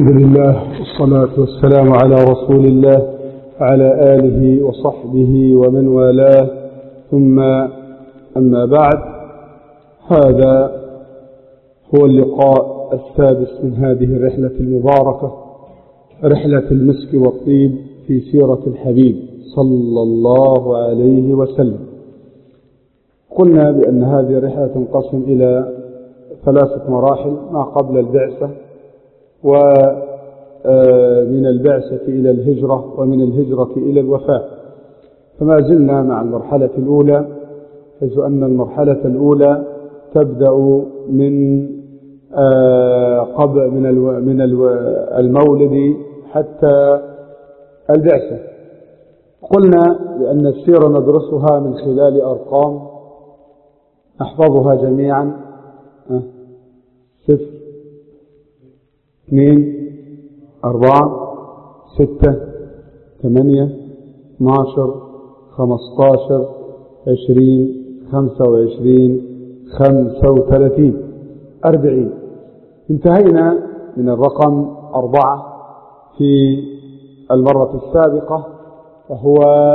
الحمد لله والصلاة والسلام على رسول الله وعلى آله وصحبه ومن والاه، ثم أما بعد. هذا هو اللقاء السادس من هذه الرحلة المباركة، رحلة المسك والطيب في سيرة الحبيب صلى الله عليه وسلم. قلنا بأن هذه الرحلة تنقسم إلى 3 مراحل: ما قبل البعثة، ومن البعثة إلى الهجرة، ومن الهجرة إلى الوفاة. فما زلنا مع المرحلة الأولى، حيث أن المرحلة الأولى تبدأ من قبل من المولد حتى البعثة. قلنا بأن السيرة ندرسها من خلال أرقام نحفظها جميعا: 0 2 4 6 8 12 15 20 25 35 40. انتهينا من الرقم 4 في المرة السابقة، وهو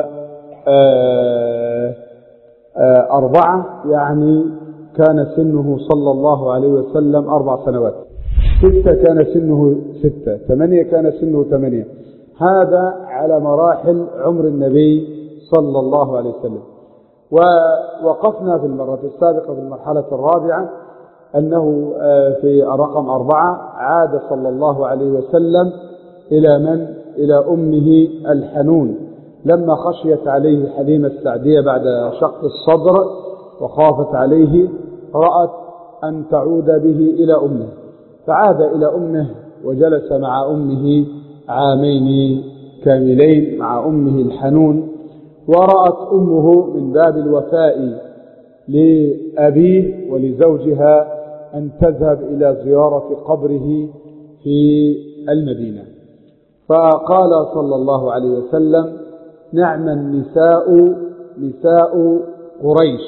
4 يعني كان سنه صلى الله عليه وسلم 4 سنوات. 6 كان سنه 6. 8 كان سنه 8. هذا على مراحل عمر النبي صلى الله عليه وسلم. ووقفنا في المرة السابقة في المرحلة الرابعة أنه في رقم 4 عاد صلى الله عليه وسلم إلى من؟ إلى أمه الحنون، لما خشيت عليه حليمة السعدية بعد شق الصدر وخافت عليه، رأت أن تعود به إلى أمه، فعاد إلى أمه وجلس مع أمه 2 عام كاملين مع أمه الحنون. ورأت أمه من باب الوفاء لأبيه ولزوجها أن تذهب إلى زيارة قبره في المدينة. فقال صلى الله عليه وسلم: نعم النساء نساء قريش،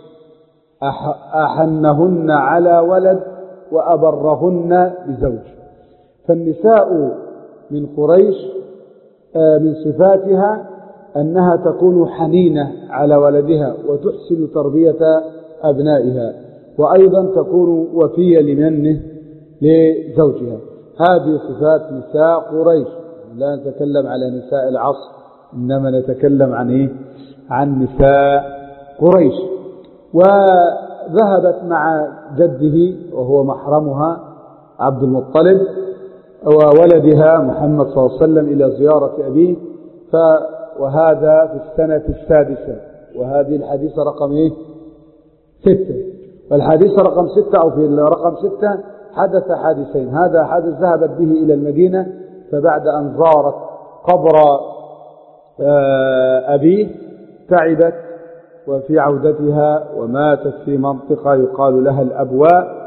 أحنهن على ولد وأبرهن بزوج. فالنساء من قريش من صفاتها أنها تكون حنينة على ولدها وتحسن تربية أبنائها، وأيضا تكون وفية لمنه لزوجها. هذه صفات نساء قريش. لا نتكلم على نساء العصر، إنما نتكلم عن نساء قريش. وذهبت مع جده وهو محرمها عبد المطلب وولدها محمد صلى الله عليه وسلم إلى زيارة أبيه، وهذا في السنة السادسة. وهذه الحديثة رقم 6. والحديث رقم 6 أو في رقم 6 حدث حادثين. هذا حدث ذهبت به إلى المدينة، فبعد أن زارت قبر أبيه تعبت وفي عودتها وماتت في منطقة يقال لها الأبواء.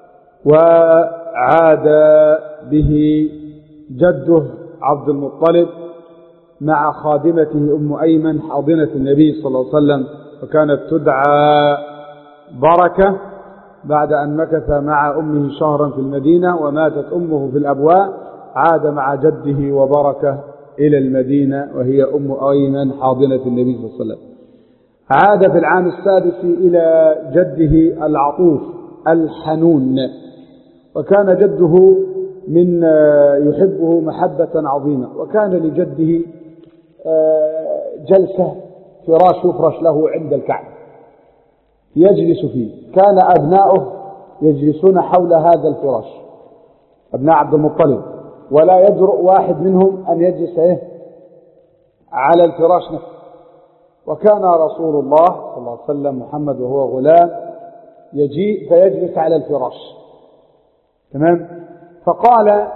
وعاد به جده عبد المطلب مع خادمته أم أيمن حاضنة النبي صلى الله عليه وسلم، وكانت تدعى بركة، بعد أن مكث مع أمه شهرا في المدينة وماتت أمه في الأبواء. عاد مع جده وبركة إلى المدينة وهي أم أيمن حاضنة النبي صلى الله عليه وسلم. عاد في العام السادس إلى جده العطوف الحنون، وكان جده من يحبه محبة عظيمة، وكان لجده جلسة فراش يفرش له عند الكعبة يجلس فيه. كان أبناؤه يجلسون حول هذا الفراش، أبناء عبد المطلب، ولا يجرؤ واحد منهم أن يجلس على الفراش نفسه. وكان رسول الله صلى الله عليه وسلم محمد وهو غلام يجيء فيجلس على الفراش، تمام. فقال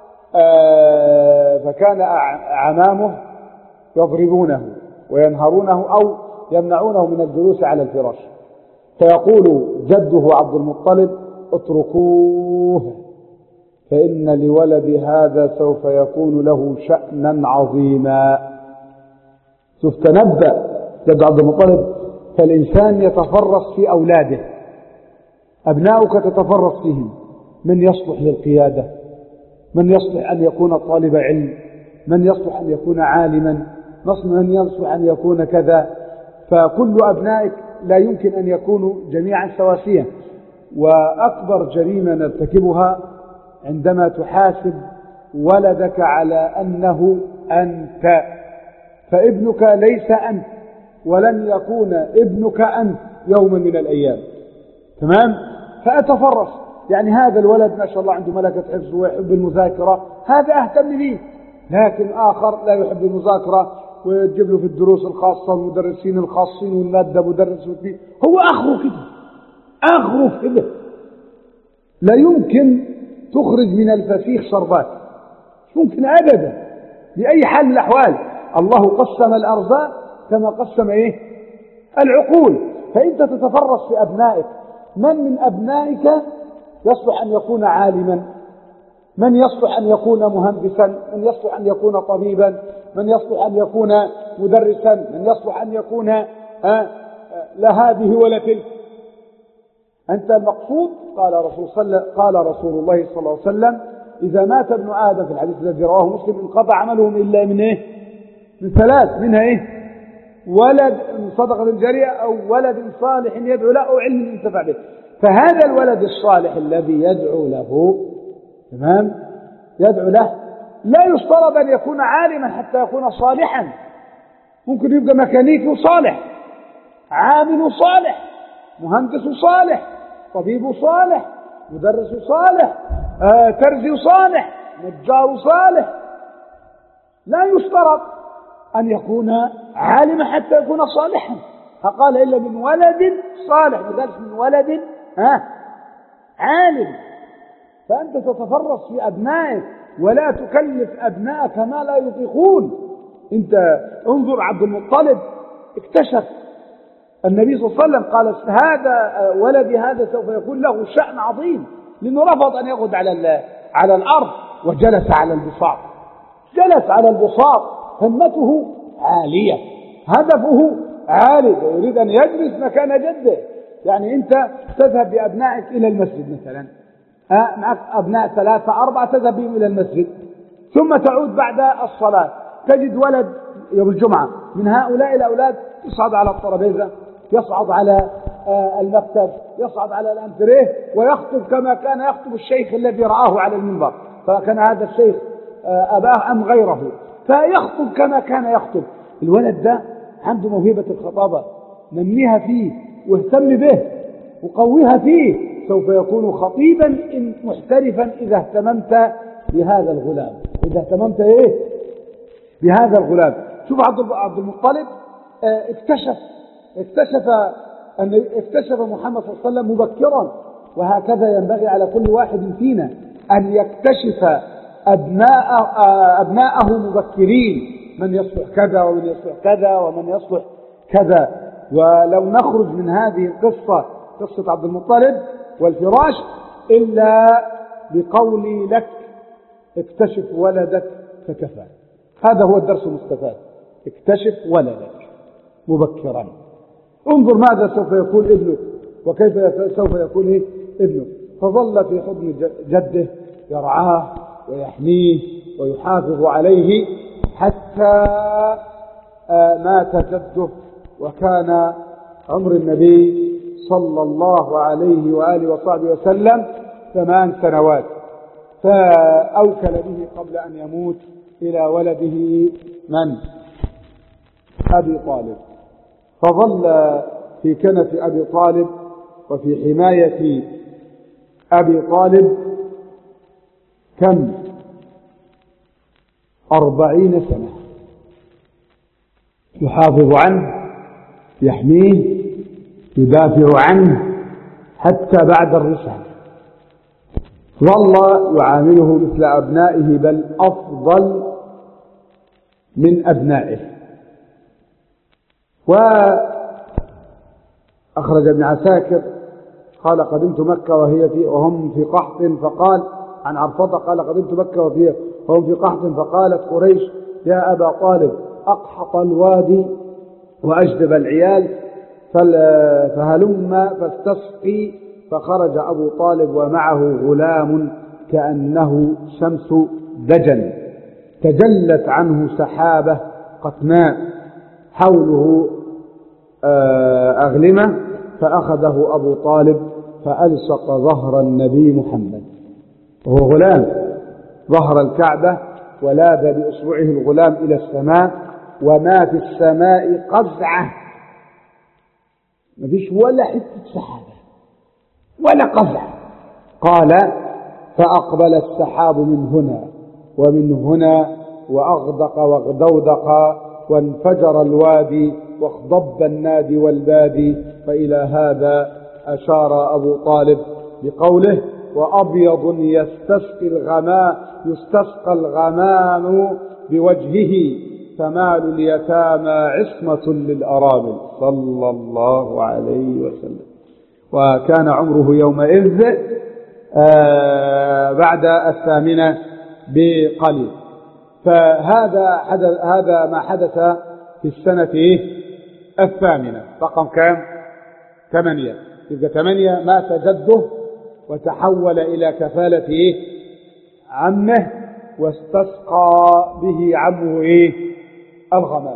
فكان عمامه يضربونه وينهرونه أو يمنعونه من الجلوس على الفراش، فيقول جده عبد المطلب: اتركوه فإن لولد هذا سوف يكون له شأنا عظيما. شوف، تنبأ جد عبد المطلب. فالإنسان يتفرس في أولاده، أبناؤك تتفرس فيهم، من يصلح للقيادة من يصلح أن يكون طالب علم، من يصلح أن يكون عالما، من يصلح أن يكون كذا. فكل أبنائك لا يمكن أن يكونوا جميعا سواسيا. وأكبر جريمة نرتكبها عندما تحاسب ولدك على أنه أنت، فابنك ليس أنت، ولن يكون ابنك أنت يوما من الأيام. تمام؟ فأتفرس، يعني هذا الولد ما شاء الله عنده ملكة حفظ ويحب المذاكرة، هذا أهتم به. لكن آخر لا يحب المذاكرة ويجيب له في الدروس الخاصة والمدرسين الخاصين والمادة مدرس فيه، هو آخره كده، آخره كده. لا يمكن تخرج من الفسيخ شربات، مش ممكن أبدا بأي حال من الأحوال. الله قسم الأرزاق كما قسم العقول. فأنت تتفرس في أبنائك، من أبنائك يصلح أن يكون عالما، من يصلح أن يكون مهندسا، من يصلح أن يكون طبيبا، من يصلح أن يكون مدرسا، من يصلح أن يكون لا هذه ولا تلك. أنت المقصود. قال رسول الله صلى الله عليه وسلم: إذا مات ابن آدم، في الحديث الذي رواه مسلم، انقطع عمله إلا من ثلاث، منها ولد من صدقة جارية أو ولد صالح يدعو له أو علم ينتفع به. فهذا الولد الصالح الذي يدعو له، تمام، يدعو له، لا يشترط أن يكون عالما حتى يكون صالحا. ممكن يبقى ميكانيكي صالح، عامل صالح، مهندس صالح، طبيب صالح، مدرس صالح، ترزي صالح، نجار صالح. لا يشترط أن يكون عالما حتى يكون صالحا. فقال: إلا من ولد صالح، بذلك من ولد عالم. فأنت تتفرس في أبنائك ولا تكلف أبنائك ما لا يطيقون. أنت انظر، عبد المطلب اكتشف النبي صلى الله عليه وسلم قال: هذا ولدي، هذا سوف يكون له شأن عظيم، لأنه رفض أن يقعد على الأرض وجلس على البساط. جلس على البساط، همته عالية، هدفه عالي، يريد أن يجلس مكان جده. يعني أنت تذهب بأبنائك إلى المسجد مثلا، معك أبناء 3 4 تذهب بهم إلى المسجد، ثم تعود بعد الصلاة تجد ولد يوم الجمعة من هؤلاء الأولاد يصعد على الطرابيزة، يصعد على المكتب، يصعد على الأنتريه ويخطب كما كان يخطب الشيخ الذي رآه على المنبر، فكان هذا الشيخ أباه أم غيره، فيخطب كما كان يخطب. الولد ده عنده موهبة الخطابة، نميها فيه واهتم به وقويها فيه، سوف يكون خطيبا محترفا إذا اهتممت بهذا الغلام. إذا اهتممت بهذا الغلام. شوف عبد المطلب اكتشف محمد صلى الله عليه وسلم مبكرا، وهكذا ينبغي على كل واحد فينا أن يكتشف أبناءه مبكرين، من يصلح كذا ومن يصلح كذا ومن يصلح كذا. ولو نخرج من هذه القصة، قصة عبد المطلب والفراش، إلا بقولي لك: اكتشف ولدك فكفى. هذا هو الدرس المستفاد، اكتشف ولدك مبكرا. انظر ماذا سوف يكون ابنك وكيف سوف يكون ابنك. فظل في حضن جده يرعاه ويحميه ويحافظ عليه حتى مات جده، وكان عمر النبي صلى الله عليه وآله وصحبه وسلم 8 سنوات. فأوكل به قبل أن يموت إلى ولده من؟ أبي طالب. فظل في كنف أبي طالب وفي حماية أبي طالب كم؟ 40 سنة، يحافظ عنه، يحميه، يدافع عنه حتى بعد الرسالة. ظل يعامله مثل أبنائه، بل أفضل من أبنائه. وأخرج ابن عساكر قال: قدمت مكة وهم في قحط، فقال عن عرفطة قال: قدمت مكة وهم في قحط، فقالت قريش: يا أبا طالب، أقحط الوادي وأجدب العيال، فهلم فاستسقي. فخرج أبو طالب ومعه غلام كأنه شمس دجن، تجلت عنه سحابة قطناء حوله أغلمة، فأخذه أبو طالب فألصق ظهر النبي محمد وهو غلام ظهر الكعبة، ولاذ بأصبعه الغلام إلى السماء، وما في السماء قزعة، ما فيش ولا حتة سحابة ولا قزعة. قال فأقبل السحاب من هنا ومن هنا، وأغدق واغدودق، وانفجر الوادي، واخضب النادي والبادي. فإلى هذا أشار أبو طالب بقوله وأبيض يستسقى الغمام بوجهه، فمال اليتامى عصمة للأرامل، صلى الله عليه وسلم. وكان عمره يومئذ بعد 8 بقليل. هذا ما حدث في السنة 8. رقم كام؟ 8. إذا 8 مات جده وتحول إلى كفالة عمه، واستسقى به عمه الغمام.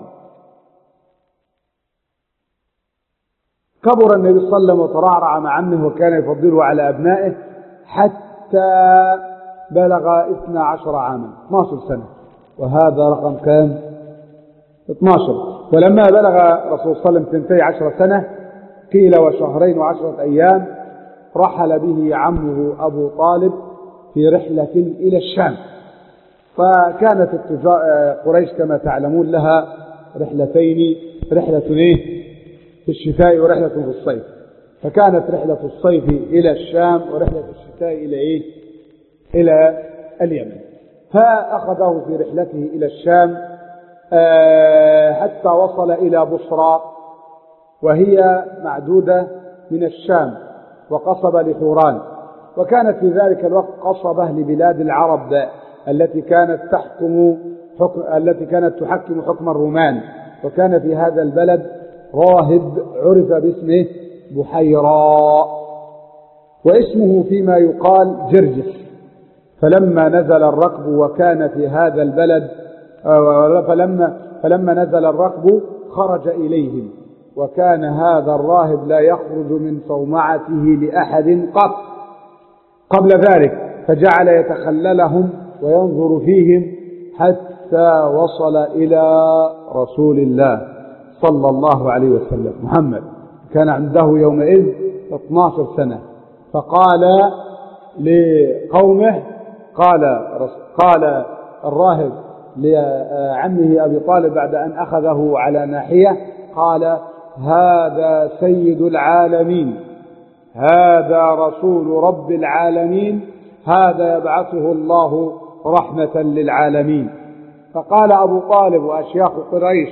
كبر النبي صلى الله عليه وسلم وترعرع مع عمه، وكان يفضله على أبنائه حتى بلغ 12 عاما، 12 سنة. وهذا رقم كام؟ 12. ولما بلغ رسول صلى الله عليه وسلم 12 سنة قيل وشهرين و10 أيام، رحل به عمه أبو طالب في رحلة إلى الشام. فكانت قريش كما تعلمون لها رحلتين، رحلة في الشتاء ورحلة في الصيف. فكانت رحلة الصيف إلى الشام ورحلة الشتاء إلى اليمن. فأخذه في رحلته إلى الشام حتى وصل إلى بصرى، وهي معدودة من الشام، وقصبة لحوران. وكانت في ذلك الوقت قصبة لبلاد العرب التي كانت تحكم حكم الرومان. وكان في هذا البلد راهب عرف باسمه بحيراء، واسمه فيما يقال جرجس. فلما نزل الركب وكان في هذا البلد فلما نزل الركب خرج إليهم، وكان هذا الراهب لا يخرج من صومعته لأحد قط قبل ذلك، فجعل يتخللهم وينظر فيهم حتى وصل إلى رسول الله صلى الله عليه وسلم محمد. كان عنده يومئذ 12 سنة. فقال لقومه، قال الراهب لعمه أبي طالب بعد أن أخذه على ناحية، قال هذا سيد العالمين، هذا رسول رب العالمين، هذا يبعثه الله رحمة للعالمين. فقال أبو طالب وأشياخ قريش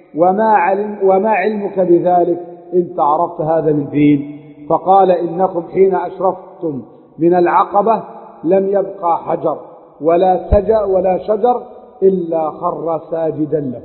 وما علمك بذلك؟ انت عرفت هذا من فين؟ فقال إنكم حين أشرفتم من العقبة لم يبقى حجر ولا شجر إلا خر ساجدا له،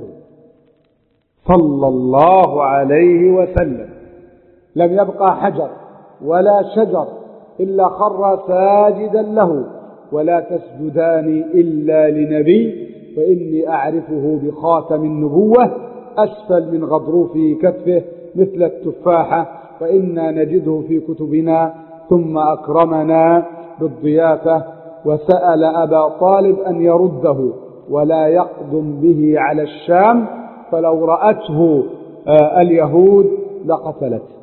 صلى الله عليه وسلم. لم يبقى حجر ولا شجر إلا خر ساجدا له، ولا تسجدان إلا لنبي، فإني أعرفه بخاتم النبوة أسفل من غضروف كتفه مثل التفاحة، فإنا نجده في كتبنا، ثم أكرمنا بالضيافة، وسأل أبا طالب أن يرده ولا يقدم به على الشام، فلو رأته اليهود لقتلته.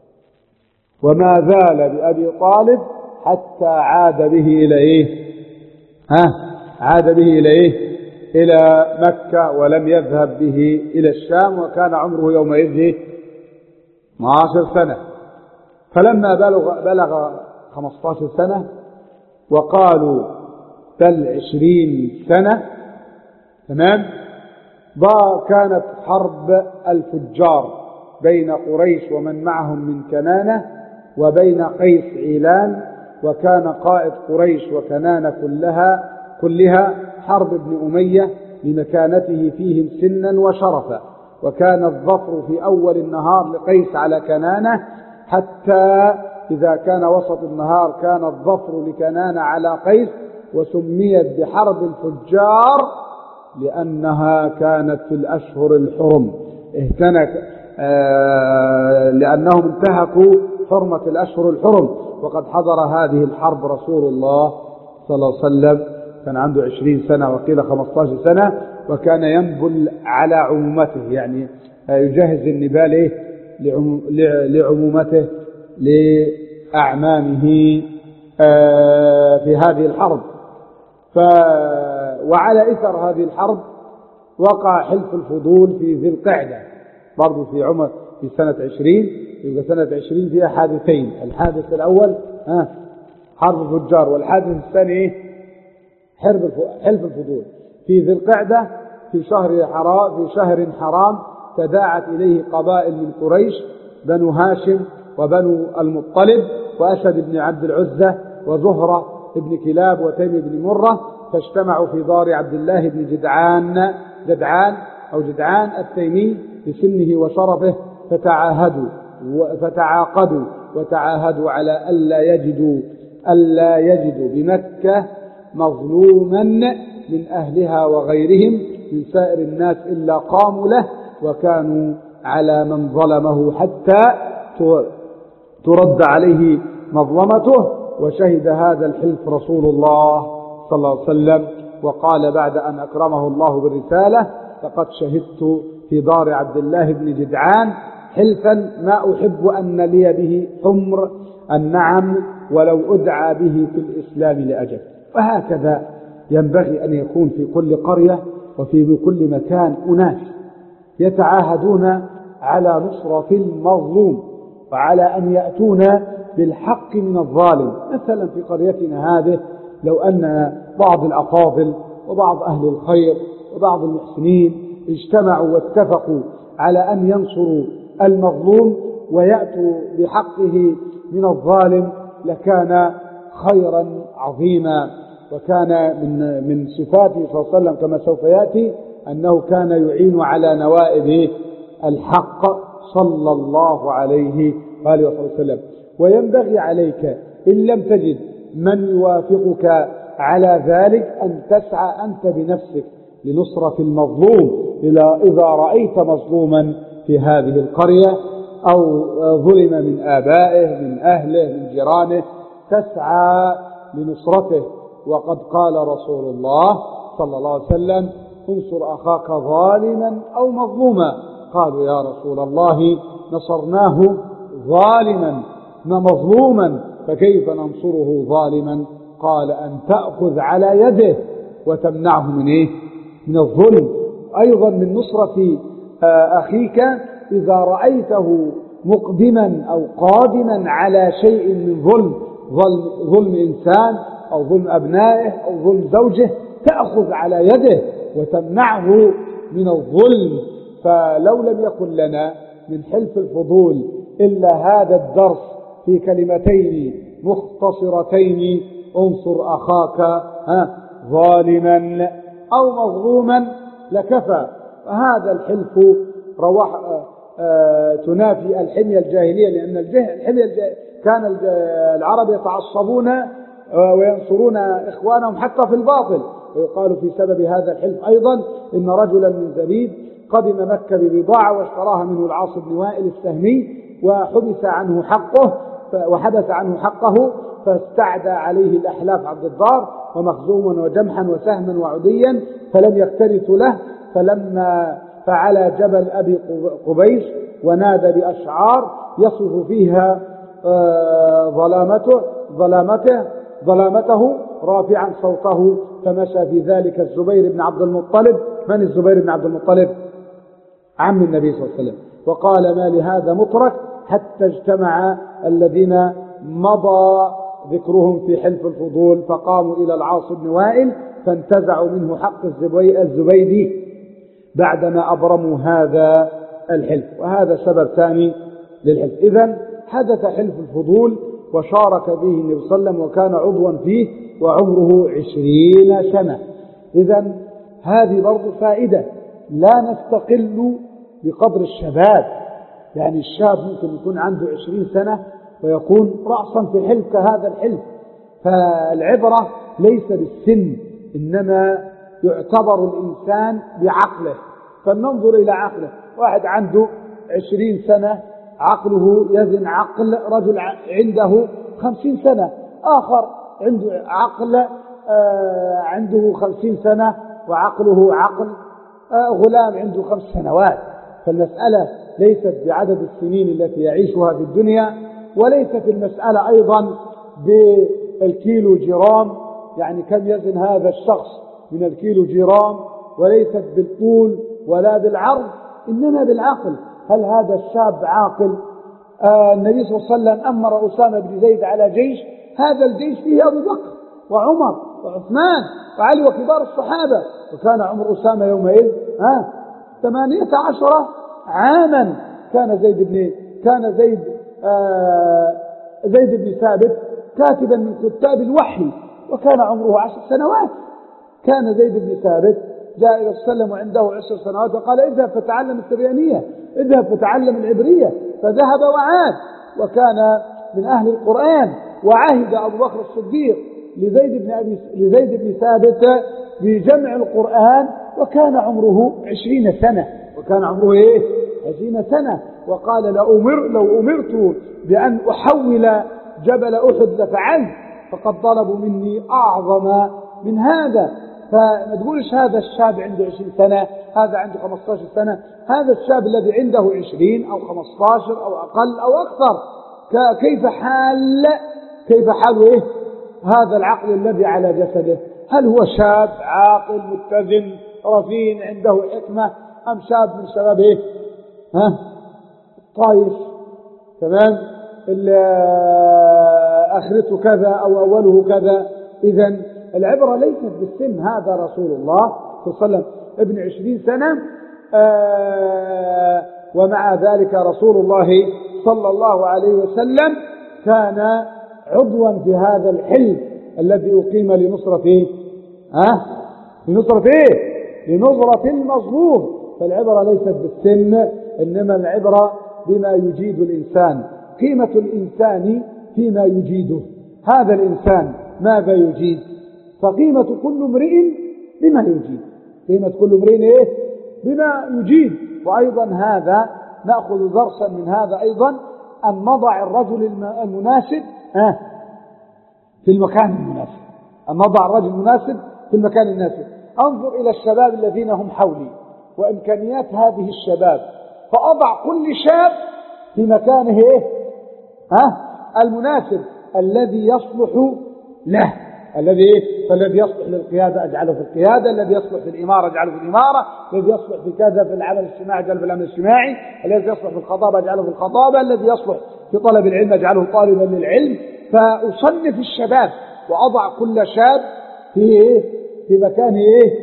وما زال بأبي طالب حتى عاد به إلى عاد به إلى مكة، ولم يذهب به إلى الشام، وكان عمره يومئذ 12 سنة. فلما بلغ 15 سنة، وقالوا بل 20 سنة، تمام، كانت حرب الفجار بين قريش ومن معهم من كنانة وبين قيس عيلان. وكان قائد قريش وكنانة كلها حرب بن أمية لمكانته فيهم سنا وشرفا. وكان الظفر في أول النهار لقيس على كنانة، حتى إذا كان وسط النهار كان الظفر لكنانة على قيس، وسميت بحرب الفجار لأنها كانت في الأشهر الحرم، لأنهم انتهكوا حرمة الأشهر الحرم. وقد حضر هذه الحرب رسول الله صلى الله عليه وسلم، كان عنده 20 سنة وقيل 15 سنة، وكان ينبل على عمومته، يعني يجهز النبال لعمومته لأعمامه في هذه الحرب. وعلى إثر هذه الحرب وقع حلف الفضول في ذي القعدة برضو في سنة 20. يبقى سنة 20 فيها حادثين، الحادث الأول حرب الفجار، والحادث الثاني حلف الفضول في ذي القعدة في شهر حرام تداعت إليه قبائل من قريش، بنو هاشم وبنو المطلب وأسد بن عبد العزة وزهرة بن كلاب وتيم بن مرة، فاجتمعوا في دار عبد الله بن جدعان التيمي لسنه وشرفه، فتعاقدوا وتعاهدوا على ألا يجدوا بمكة مظلوما من أهلها وغيرهم من سائر الناس إلا قاموا له، وكانوا على من ظلمه حتى ترد عليه مظلمته. وشهد هذا الحلف رسول الله صلى الله عليه وسلم، وقال بعد أن أكرمه الله بالرسالة: لقد شهدت في دار عبد الله بن جدعان حلفا ما أحب أن لي به حمر النعم ولو أدعى به في الإسلام لأجل. وهكذا ينبغي أن يكون في كل قرية وفي كل مكان أناس يتعاهدون على نصرة المظلوم وعلى أن يأتون بالحق من الظالم. مثلا في قريتنا هذه لو أن بعض الأفاضل وبعض أهل الخير وبعض المحسنين اجتمعوا واتفقوا على أن ينصروا المظلوم ويأتوا بحقه من الظالم لكان خيرا عظيما. وكان من صفاته صلى الله عليه وسلم كما سوف يأتي أنه كان يعين على نوائب الحق صلى الله عليه وآله وسلم. وينبغي عليك إن لم تجد من يوافقك على ذلك أن تسعى أنت بنفسك لنصرة المظلوم. إذا رأيت مظلوما في هذه القرية أو ظلم من آبائه من أهله من جيرانه تسعى لنصرته. وقد قال رسول الله صلى الله عليه وسلم: انصر أخاك ظالما أو مظلوما. قالوا: يا رسول الله نصرناه ظالما مظلوما فكيف ننصره ظالما؟ قال: أن تأخذ على يده وتمنعه من الظلم. أيضا من نصرة أخيك إذا رأيته مقدما أو قادما على شيء من ظلم إنسان أو ظلم أبنائه أو ظلم زوجه تأخذ على يده وتمنعه من الظلم. فلو لم يكن لنا من حلف الفضول إلا هذا الدرس في كلمتين مختصرتين: انصر أخاك ظالما أو مظلوما لكفى. فهذا الحلف تنافي الحمية الجاهلية، لأن الحمية كان العرب يتعصبون وينصرون إخوانهم حتى في الباطل. ويقال في سبب هذا الحلف أيضا إن رجلا من زبيد قدم مكة ببضاعة واشتراها منه العاص بن وائل السهمي وحبس عنه حقه فاستعدى عليه الأحلاف عبد الدار ومخزوما وجمحا وسهما وعديا فلم يكترث له. فلما فعلى جبل أبي قبيس ونادى بأشعار يصف فيها ظلامته رافعا صوته، فمشى في ذلك الزبير بن عبد المطلب. من الزبير بن عبد المطلب؟ عم النبي صلى الله عليه وسلم. وقال: ما لهذا مترك؟ حتى اجتمع الذين مضى ذكرهم في حلف الفضول فقاموا إلى العاص بن وائل فانتزعوا منه حق الزبيدي بعدما أبرموا هذا الحلف. وهذا سبب ثاني للحلف. إذن حدث حلف الفضول وشارك به النبي صلى الله عليه وسلم وكان عضوا فيه وعمره 20 سنة. إذن هذه برضو فائدة، لا نستقل بقدر الشباب. يعني الشاب ممكن يكون عنده 20 سنة ويكون رأسا في حلف كهذا الحلف. فالعبرة ليس بالسن، إنما يعتبر الإنسان بعقله. فلننظر إلى عقله. واحد عنده 20 سنة عقله يزن عقل رجل عنده 50 سنة، آخر عنده عقل عنده 50 سنة وعقله عقل غلام عنده 5 سنوات. فالمسألة ليست بعدد السنين التي يعيشها في الدنيا، وليست المسألة أيضا بالكيلو جرام، يعني كم يزن هذا الشخص من الكيلو جرام، وليست بالطول ولا بالعرض، إنما بالعقل. هل هذا الشاب عاقل؟ النبي صلى الله عليه وسلم أمر أسامة بن زيد على جيش، هذا الجيش فيه أبو بكر وعمر وعثمان وعلي وكبار الصحابة، وكان عمر أسامة يومئذ 18 عاما. كان زيد بن ثابت كاتبا من كتاب الوحي وكان عمره 10 سنوات. كان زيد بن ثابت جاء إلى وسلم وعنده 10 سنوات وقال اذهب فتعلم السريانية، اذهب فتعلم العبرية، فذهب وعاد وكان من أهل القرآن. وعهد أبو بكر الصديق لزيد بن ثابت بجمع القرآن وكان عمره 20 سنة، وكان عمره 20 سنة. وقال لو أمرت بأن أحول جبل أحد لفعلت، فقد طلبوا مني أعظم من هذا. فما تقولش هذا الشاب عنده 20 سنة، هذا عنده 15 سنة. هذا الشاب الذي عنده 20 أو 15 أو أقل أو أكثر، كيف حال هذا العقل الذي على جسده؟ هل هو شاب عاقل متزن رزين عنده حكمة، أم شاب من شباب طايش تمام آخرته كذا أو أوله كذا؟ إذن العبرة ليست بالسن. هذا رسول الله صلى الله عليه وسلم ابن 20 سنة، ومع ذلك رسول الله صلى الله عليه وسلم كان عضوا في هذا الحلف الذي أقيم لنصرة لنصرة المظلوم. فالعبرة ليست بالسن، إنما العبرة بما يجيد الإنسان. قيمة الإنسان فيما يجيده. هذا الإنسان ماذا يجيد؟ فقيمة كل امرئ بما يجيد. قيمة كل امرئ بما يجيد. وأيضا هذا نأخذ درسا من هذا أيضا، أن نضع الرجل المناسب في المكان المناسب. أن نضع الرجل المناسب في المكان المناسب. أنظر إلى الشباب الذين هم حولي وإمكانيات هذه الشباب، فأضع كل شاب في مكانه المناسب الذي يصلح له. فالذي يصلح للقيادة أجعله في القيادة، الذي يصلح في الإمارة أجعله في الإمارة، الذي يصلح في كذا في العمل الاجتماعي أجعله في العمل الاجتماعي، الذي يصلح في الخطابة أجعله في الخطابة، الذي يصلح في طلب العلم أجعله طالبا للعلم. فأصنف الشباب وأضع كل شاب في مكانه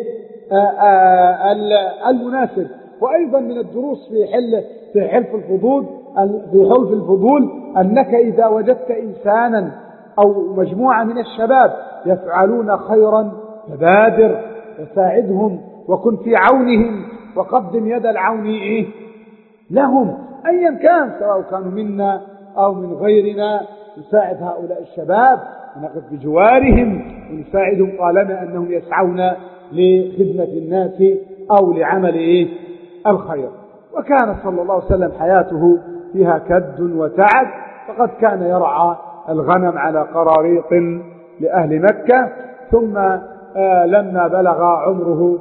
المناسب. وأيضا من الدروس في حلف الفضول أنك إذا وجدت إنسانا أو مجموعة من الشباب يفعلون خيرا فبادر وساعدهم وكن في عونهم وقدم يد العون لهم أيا كان، سواء كانوا منا أو من غيرنا. نساعد هؤلاء الشباب ونقف بجوارهم ونساعدهم طالما أنهم يسعون لخدمة الناس أو لعمل الخير. وكان صلى الله عليه وسلم حياته فيها كد وتعب، فقد كان يرعى الغنم على قراريط لأهل مكة. ثم لما بلغ عمره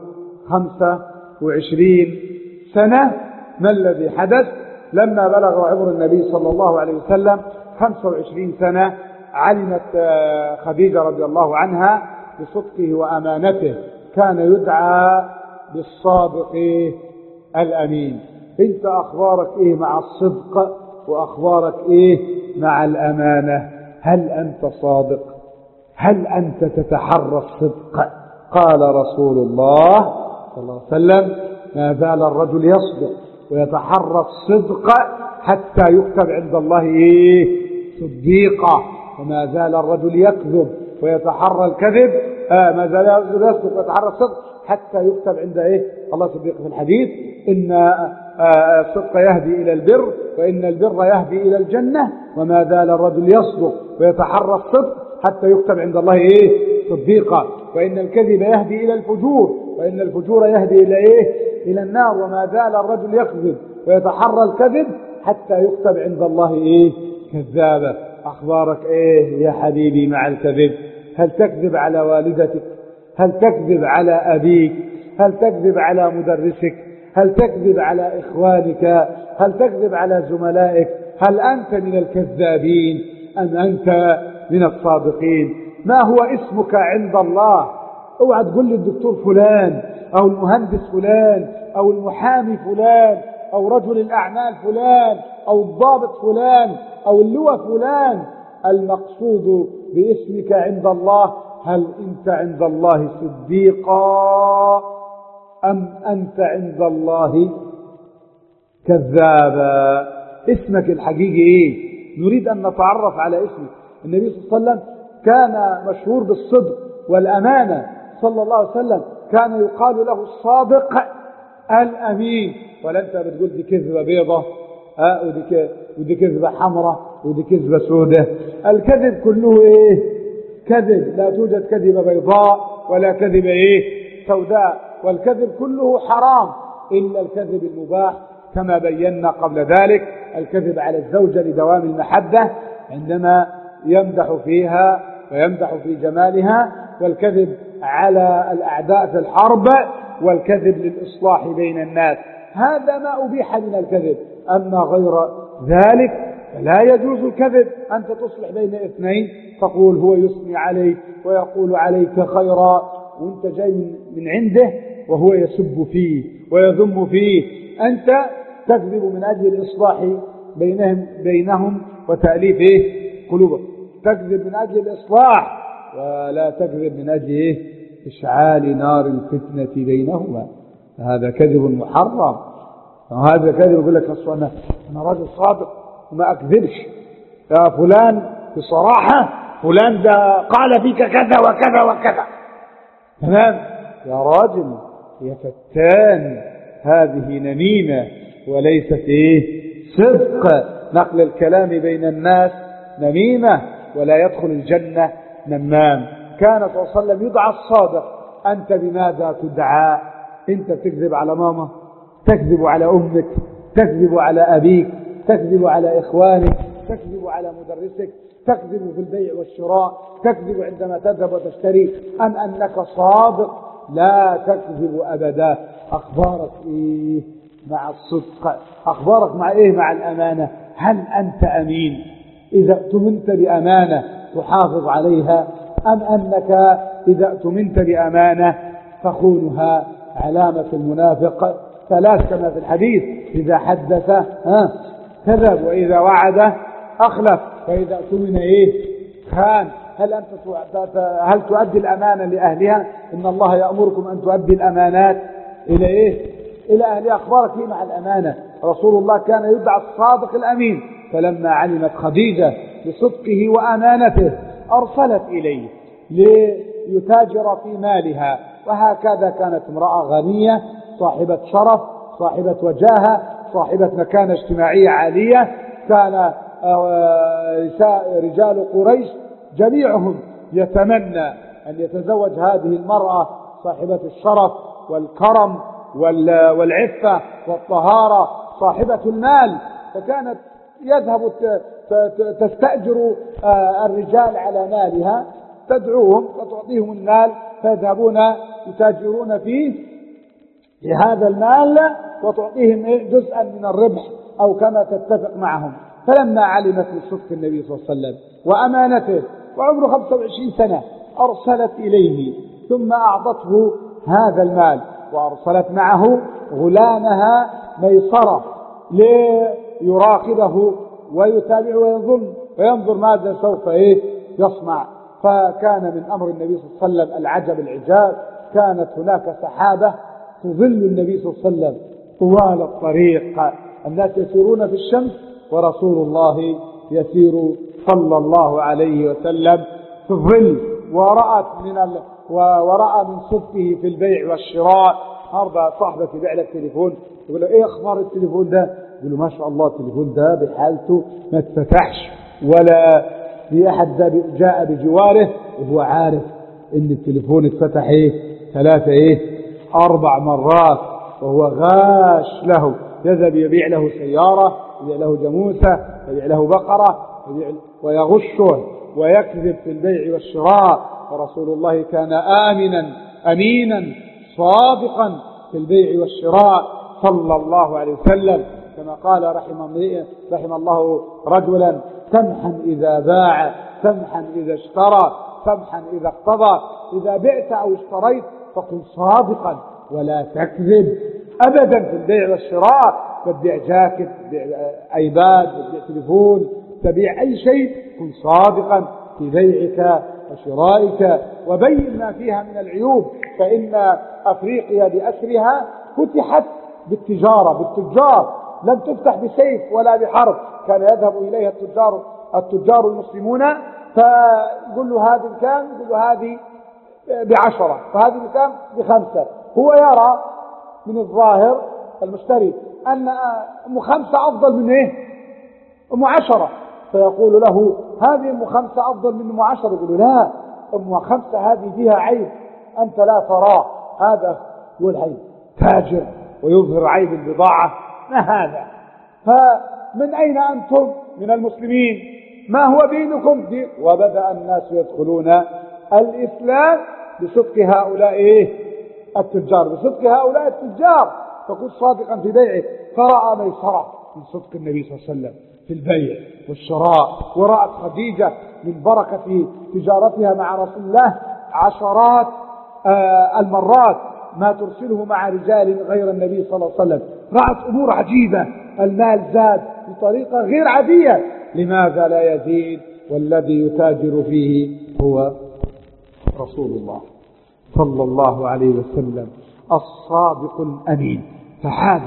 25 سنة، ما الذي حدث؟ لما بلغ عمر النبي صلى الله عليه وسلم 25 سنة علمت خديجة رضي الله عنها بصدقه وأمانته. كان يدعى بالصادق الأمين. انت أخبارك مع الصدق وأخبارك مع الأمانة؟ هل أنت صادق؟ هل أنت تتحرى الصدق؟ قال رسول الله صلى الله عليه وسلم: ما زال الرجل يصدق ويتحرى الصدق حتى يكتب عند الله صديقا، وما زال الرجل يكذب ويتحرى الكذب ما زال الرجل يصدق ويتحرى الصدق حتى يكتب عند الله صديقا. في الحديث إن الصدق يهدي إلى البر، وإن البر يهدي إلى الجنة، وما زال الرجل يصدق ويتحرى الصدق حتى يكتب عند الله صديقا، وإن الكذب يهدي إلى الفجور، وإن الفجور يهدي إلى إلى النار، وما زال الرجل يكذب ويتحرى الكذب حتى يكتب عند الله كذابا. أخبارك يا حبيبي مع الكذب؟ هل تكذب على والدتك؟ هل تكذب على أبيك؟ هل تكذب على مدرسك؟ هل تكذب على إخوانك؟ هل تكذب على زملائك؟ هل أنت من الكذابين أم أنت من الصادقين؟ ما هو اسمك عند الله؟ اوعى تقول لي الدكتور فلان أو المهندس فلان أو المحامي فلان أو رجل الأعمال فلان أو الضابط فلان أو اللواء فلان. المقصود باسمك عند الله، هل أنت عند الله صديقا أم أنت عند الله كذابا؟ اسمك الحقيقي نريد أن نتعرف على اسمك. النبي صلى الله عليه وسلم كان مشهور بالصدق والأمانة صلى الله عليه وسلم، كان يقال له الصادق الأمين. ولا أنت بتقول دي كذبة بيضة ودي كذبة حمراء ودي كذبة سودة. الكذب كله كذب، لا توجد كذبة بيضاء ولا كذبة سوداء، والكذب كله حرام إلا الكذب المباح كما بينا قبل ذلك. الكذب على الزوجة لدوام المحبة عندما يمدح فيها ويمدح في جمالها، والكذب على الأعداء في الحرب، والكذب للإصلاح بين الناس. هذا ما أبيح من الكذب. أما غير ذلك لا يجوز الكذب. أنت تصلح بين اثنين تقول هو يثني عليك ويقول عليك خيرا، وانت جاي من عنده وهو يسب فيه ويذم فيه. أنت تكذب من أجل الإصلاح بينهم وتأليف قلوبهم، تكذب من أجل الإصلاح ولا تكذب من أجل إشعال نار الفتنة بينهما. هذا كذب محرم، وهذا كذب يقول لك أنا راجل صادق وما أكذبش يا فلان، بصراحة فلان ده قال فيك كذا وكذا وكذا. تمام يا راجل يا فتان، هذه نميمة وليست صدق. نقل الكلام بين الناس نميمة، ولا يدخل الجنة نمام. كان صلى الله عليه وسلم يدعى الصادق. أنت بماذا تدعى؟ أنت تكذب على ماما، تكذب على أمك، تكذب على أبيك، تكذب على إخوانك، تكذب على مدرسك، تكذب في البيع والشراء، تكذب عندما تذهب وتشتري، أم أنك صادق لا تكذب أبدا؟ أخبارك مع الصدق؟ أخبارك مع مع الأمانة؟ هل أنت أمين؟ إذا اؤتمنت بأمانة تحافظ عليها، أم أنك إذا اؤتمنت بأمانة تخونها؟ علامة المنافق ثلاث كما في الحديث: إذا حدث كذب، وإذا وعد أخلف، وإذا اؤتمن خان. هل تؤدي الأمانة لأهلها؟ إن الله يأمركم أن تؤدي الأمانات إلى أهلها. أخبارك مع الأمانة؟ رسول الله كان يدعى الصادق الأمين، فلما علمت خديجة بصدقه وأمانته أرسلت إليه ليتاجر في مالها. وهكذا كانت امرأة غنية صاحبة شرف، صاحبة وجاهة، صاحبة مكانة اجتماعية عالية. كان رجال قريش جميعهم يتمنى أن يتزوج هذه المرأة صاحبة الشرف والكرم والعفة والطهارة، صاحبة المال. فكانت يذهب تستأجر الرجال على مالها، تدعوهم وتعطيهم المال، فيذهبون يتاجرون فيه لهذا المال، وتعطيهم جزءا من الربح أو كما تتفق معهم. فلما علمت بصدق النبي صلى الله عليه وسلم وأمانته وعمره 25 سنة أرسلت إليه، ثم أعطته هذا المال، وأرسلت معه غلامها ميسرة ليراقبه ويتابعه وينظر ماذا سوف يصنع. فكان من أمر النبي صلى الله عليه وسلم العجب العجاب. كانت هناك سحابة تظل النبي صلى الله عليه وسلم طوال الطريق، الناس يسيرون في الشمس ورسول الله يسير صلى الله عليه وسلم في الظل. ورأى من صدقه في البيع والشراء النهارده صاحبك يبيع لك تليفون، يقول له ايه اخبار التليفون ده؟ يقول له ما شاء الله التليفون ده بحالته ما اتفتحش ولا في احد جاء بجواره وهو عارف ان التليفون اتفتح 3 4 مرات، وهو غاش له. يذهب يبيع له سيارة، يبيع له جاموسة، يبيع له بقرة، ويغشه ويكذب في البيع والشراء. ورسول الله كان أمينا صادقا في البيع والشراء صلى الله عليه وسلم، كما قال رحم الله رجلا سمحا إذا باع، سمحا إذا اشترى، سمحا إذا اقتضى. إذا بعت أو اشتريت فكن صادقا ولا تكذب أبدا في البيع والشراء. تبيع جاكيت، تبيع ايباد، تبيع تليفون، تبيع أي شيء، كن صادقا في بيعك وشرائك، وبين ما فيها من العيوب. فإن أفريقيا بأسرها فتحت بالتجار، لم تفتح بسيف ولا بحرب. كان يذهب إليها التجار المسلمون فيقول له هذه بكام؟ يقول له هذه ب10، فهذه بكام؟ ب5. هو يرى من الظاهر المشتري أن أم5 أفضل من أم10، فيقول له هذه أم5 أفضل من أم10. يقول له لا، أم5 هذه فيها عيب أنت لا تراه، هذا هو العيب. تاجر ويظهر عيب البضاعة، ما هذا؟ فمن أين أنتم من المسلمين؟ ما هو دينكم؟ وبدأ الناس يدخلون الإسلام بصدق هؤلاء التجار. فكن صادقا في بيعه. فرأى ميسرة من صدق النبي صلى الله عليه وسلم في البيع والشراء. ورأت خديجة من بركة تجارتها مع رسول الله عشرات المرات ما ترسله مع رجال غير النبي صلى الله عليه وسلم. رأت أمور عجيبة، المال زاد بطريقة غير عادية. لماذا لا يزيد؟ والذي يتاجر فيه هو رسول الله صلى الله عليه وسلم الصادق الأمين. فعاد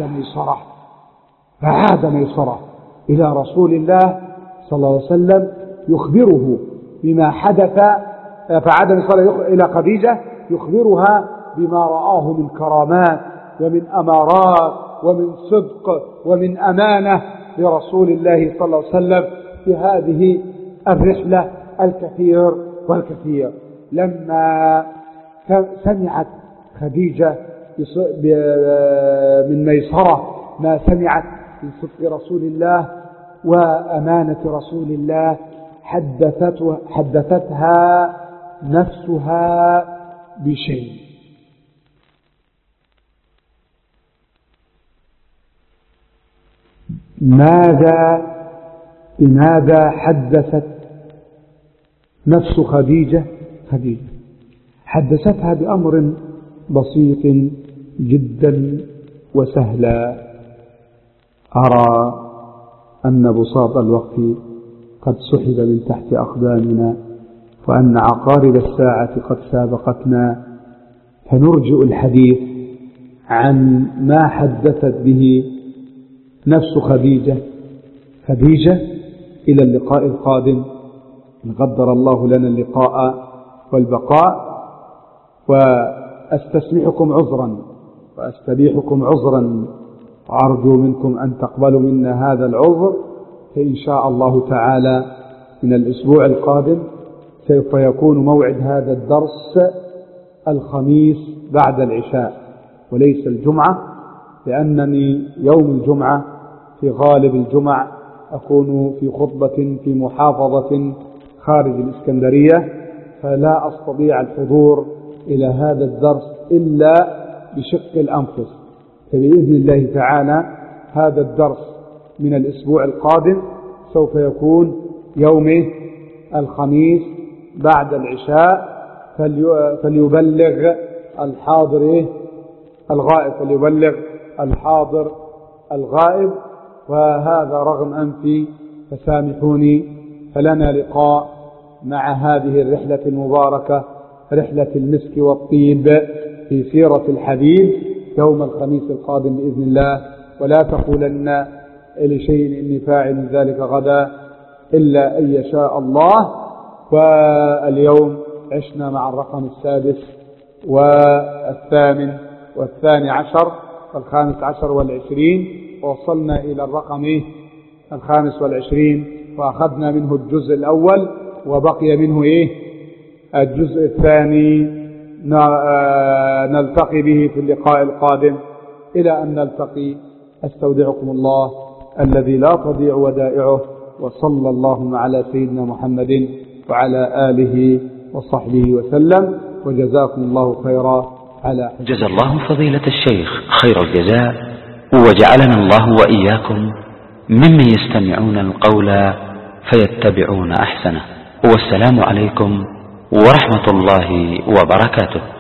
ميسرة إلى رسول الله صلى الله عليه وسلم يخبره بما حدث. فعاد ميسرة إلى خديجة يخبرها بما رآه من كرامات ومن أمارات ومن صدق ومن أمانة لرسول الله صلى الله عليه وسلم في هذه الرحلة الكثير. لما سمعت خديجة من ميسرة ما سمعت من صدق رسول الله وأمانة رسول الله، حدثتها نفسها بشيء. لماذا حدثت نفس خديجة؟ حدثتها بأمر بسيط جدا وسهلا. أرى أن بساط الوقت قد سحب من تحت أقدامنا، وأن عقارب الساعة قد سابقتنا، فنرجئ الحديث عن ما حدثت به نفس خديجة إلى اللقاء القادم، إن قدر الله لنا اللقاء والبقاء. وأستسمحكم عذرا وأستبيحكم عذرا، وأرجو منكم أن تقبلوا منا هذا العذر. فإن شاء الله تعالى من الأسبوع القادم سوف يكون موعد هذا الدرس الخميس بعد العشاء وليس الجمعة، لأنني يوم الجمعة في غالب الجمع أكون في خطبة في محافظة خارج الإسكندرية، فلا أستطيع الحضور إلى هذا الدرس إلا بشق الأنفس. فبإذن الله تعالى هذا الدرس من الأسبوع القادم سوف يكون يوم الخميس بعد العشاء. فليبلغ الحاضر الغائب، وهذا رغم أنفي فسامحوني. فلنا لقاء مع هذه الرحلة المباركة، رحلة المسك والطيب في سيرة الحبيب، يوم الخميس القادم بإذن الله. ولا تقولن لشيء إني فاعل ذلك غدا إلا أن يشاء الله. واليوم عشنا مع الرقم 6 و8 والثاني عشر والخامس عشر والعشرين، ووصلنا إلى الرقم 25، وأخذنا منه الجزء الأول وبقي منه الجزء الثاني نلتقي به في اللقاء القادم. إلى أن نلتقي أستودعكم الله الذي لا تضيع ودائعه، وصلى اللهم على سيدنا محمد وعلى آله وصحبه وسلم، وجزاكم الله خيرا على حسن. جزا الله فضيلة الشيخ خير الجزاء، وجعلنا الله وإياكم ممن يستمعون القول فيتبعون أحسنه. والسلام عليكم ورحمة الله وبركاته.